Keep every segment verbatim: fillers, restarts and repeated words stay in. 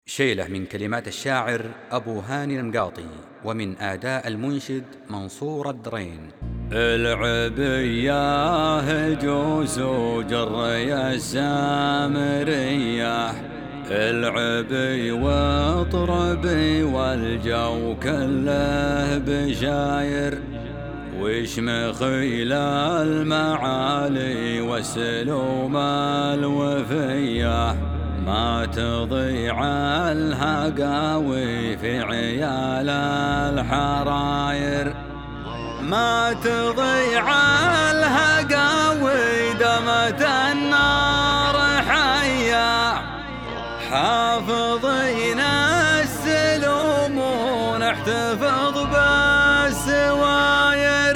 شيلة من كلمات الشاعر أبو هاني المقاطي، ومن آداء المنشد منصور الدرين. العبية جوز وجري السامرية، العبي واطربي والجو كله بشاير، وشمخيل المعالي والسلوم الوفيه، ما تضيع الهقاوي في عيال الحراير، ما تضيع الهقاوي دمت النار حيا، حافظين السلوم ونحتفظ بالسواير.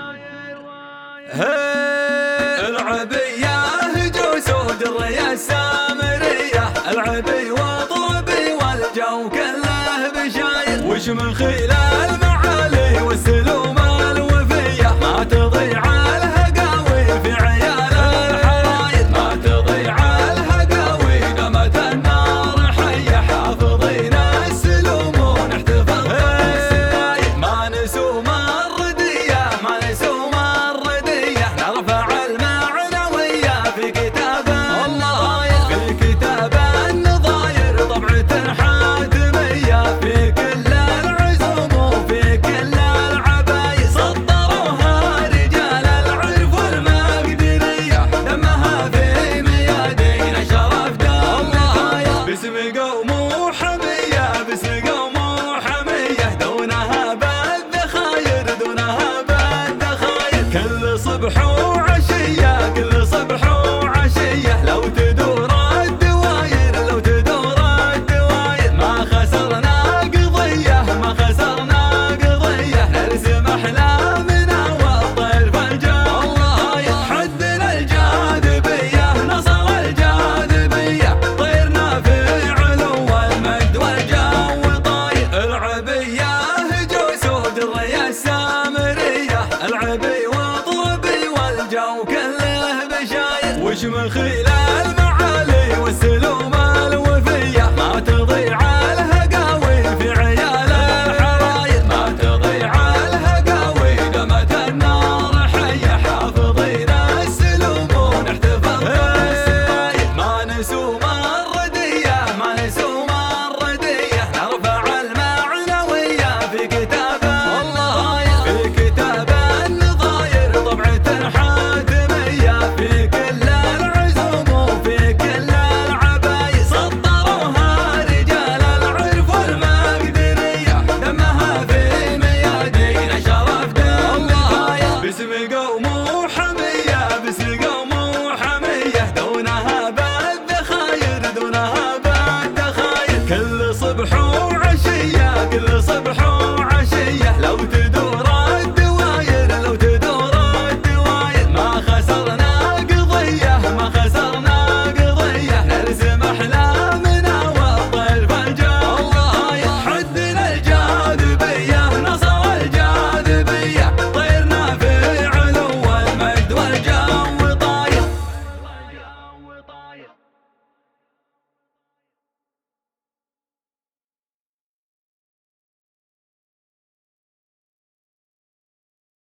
العبية جوز ودري السامرية، العبي واطربي والجو كله بشاير، وشمخيل المعالي والسلوم الوفية، ما تضيع الهقاوي في عيال الحراير، ما تضيع الهقاوي دمت النار حية، حافظين السلوم ونحتفظ بالسواير، ما نسوم الردية ما نسوم الردية، نرفع المعنوية في كتاب النظاير، في كتاب النظاير طبعة حاتمية، في كل العزوم وفي كل العباير، صدروها رجال العرف والمقدرية، دمها في ميادين شرف دمها باسم قوم